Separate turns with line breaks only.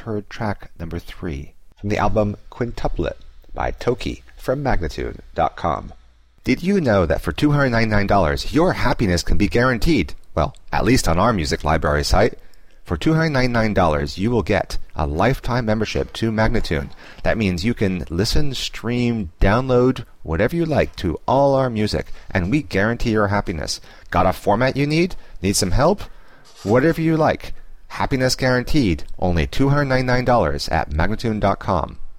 heard track number 3 from the album Quintuplet by Toki from Magnatune.com. Did you know that for $299 your happiness can be guaranteed? Well, at least on our music library site. For $299 you will get a lifetime membership to Magnatune. That means you can listen, stream, download, whatever you like to all our music, and we guarantee your happiness. Got a format you need? Need some help? Whatever you like. Happiness guaranteed. Only $299 at Magnatune.com.